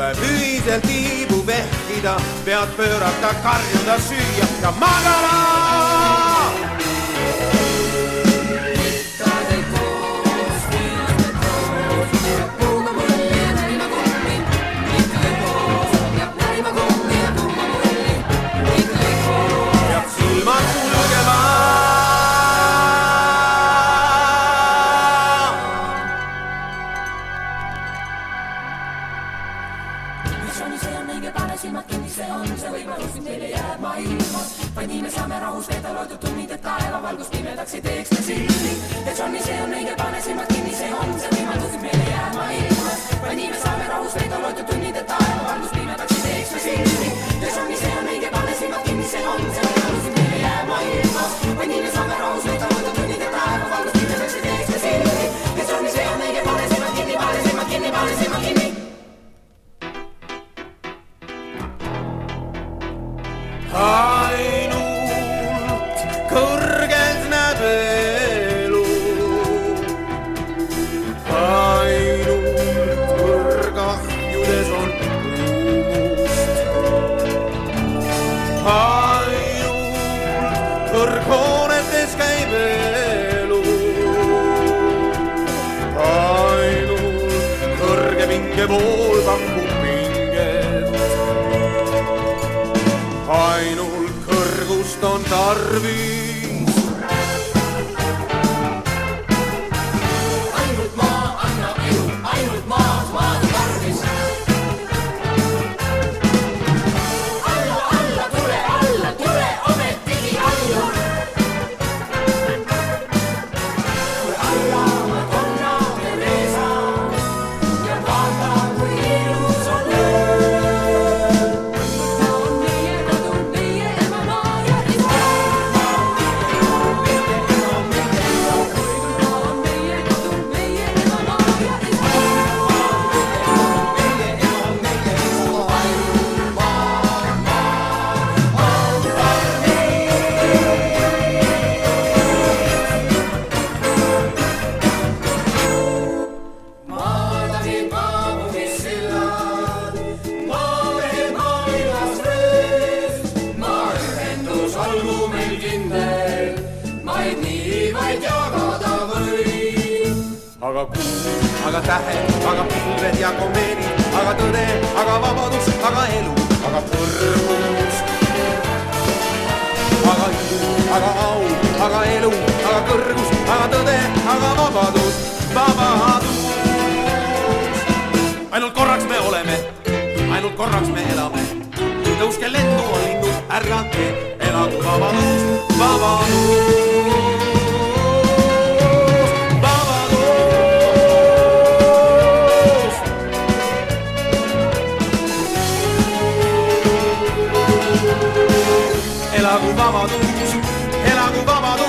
tuleb ühiselt tiibu vehkida, pead pöörata, karjuda, süüa ja magada. See on õige, pane silmad kinni, see on see võimalus, mis meile jääb maailmas. Vaid nii me saame rahus veeda loetud tunnid, et taeva valgus pimedaks ei teeks me silmi. Et Johnny, see on õige, pane silmad kinni, see on see võimalus, mis meile jääb maailmas. Vaid nii me saame rahus veeda loetud tunnid, et taeva valgus pimedaks ei teeks me silmi. Et Johnny, see on õige, pane silmad kinni, see on see võimalus, mis meile jääb maailmas. Vaid nii me saame rahus veeda loetud tunnid, et taeva valgus pimedaks ei teeks me silmi. Et Johnny, see on õige, pane silmad kinni, pane silmad kinni, pane silmad kinni. Ainult kõrges näeb elu, ainult kõrgahjudes on kuumust, ainult kõrghoonetes käib elu, ainult kõrge pinge pool pakub pinget. Ainult kõrgust on tarvis. Ainult maa annab elu, ainult maad tarvis. Alla, tule, ometigi alla. Kui alla Madonna Teresa ja vaata, kui ilus on öö. Aga kuu, aga tähed, aga pilved ja komeenid, aga tõde, aga vabadus, aga elu, aga kõrgus. Aga ilu, aga au, aga elu, aga kõrgus, aga tõde, aga vabadus, vabadus. Ainult korraks me oleme, ainult korraks me elame. Tõuske lendu on linnud, ärgake, elagu vabadus, vabadus. Elagu vabadus, elagu vabadus.